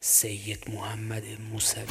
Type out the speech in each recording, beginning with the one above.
سید محمد موسوی.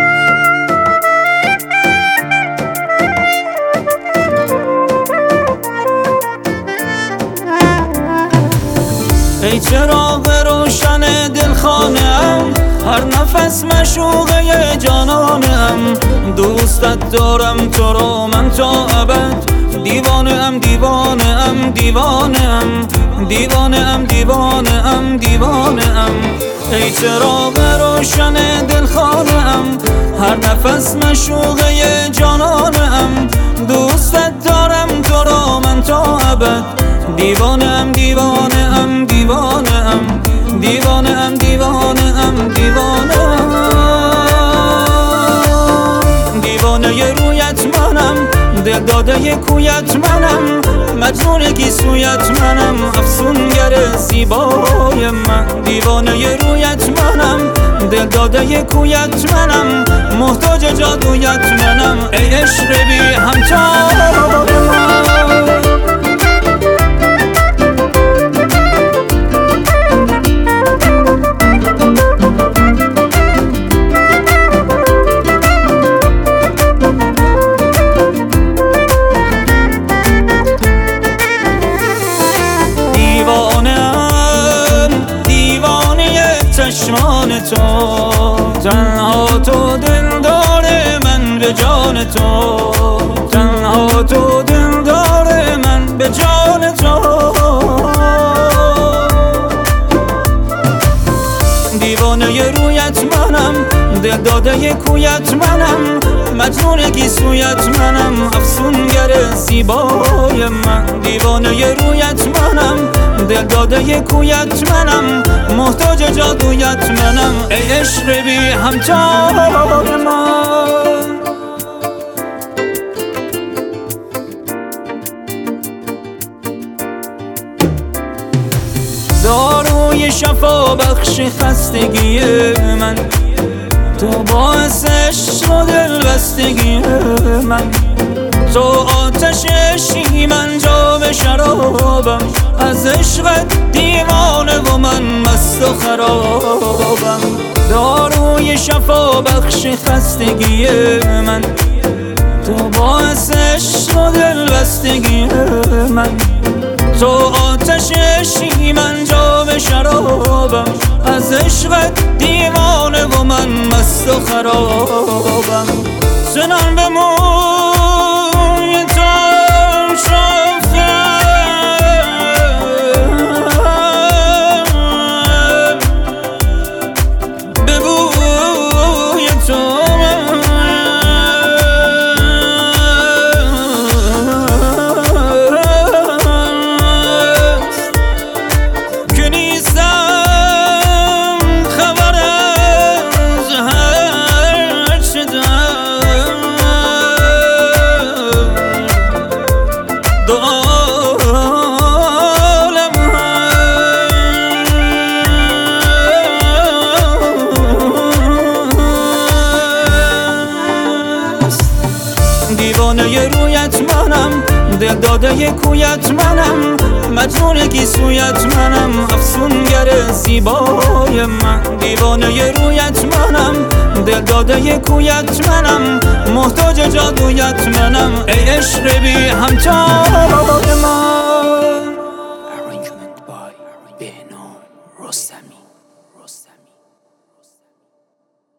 ای چراغ روشن دلخانه‌ام، هر نفس مشوقه جانانم. دوستت دارم تو رو من تا ابد، دیوانه‌ام دیوانه‌ام دیوانه‌ام دیوانه‌ام دیوانه‌ام دیوانه‌ام. ای چراغ روشن دلخانه‌ام، هر نفس مشوقه جانانم. دوستت دارم تو رو من تا ابد، دیوانه‌ام دیوانه‌ام دیوانه‌ام دیوانه‌ام دیوانه‌ام دیوانه‌ام. دیوانه رویت منم، دل داده کویت منم، مجنون گیسویت منم، افسونگر زیبای من. دیوانه رویت منم، دل داده کویت منم، محتاج جادویت منم. ای عشق بی همتای من. چشمان تو، تنها تو دلدار من به جان تو، تنها تو دلدار من به جان تو. دیوانه رویت منم، دل داده کویت منم، مجنون گیسویت منم، افسونگر زیبای من. دیوانه رویت منم، دل داده کویت منم، محتاج جادویت منم. ای عشق بی همتای من. داروی شفا بخش خستگی من، تو باعث عشق و دلبستگی من. تو آتش عشقی من جام شرابم، از عشقت دیوانه و من مست و خرابم. داروی شفا بخش خستگی من، تو باعث عشق و دلبستگی من. تو آتش عشقی من جام شرابم، از عشقت دیوانه و من مست و خرابم. سنان به موی تو شفتم، به بوی تو که نیستم خبر از هر شدم. دو عالم هست. دیوانه رویت منم، دل داده کویت منم، مجنون گیسویت منم، افسونگر زیبای من. دیوانه رویت منم، دل داده کویت منم، محتاج جادویت منم. ای عشق بی همتای من.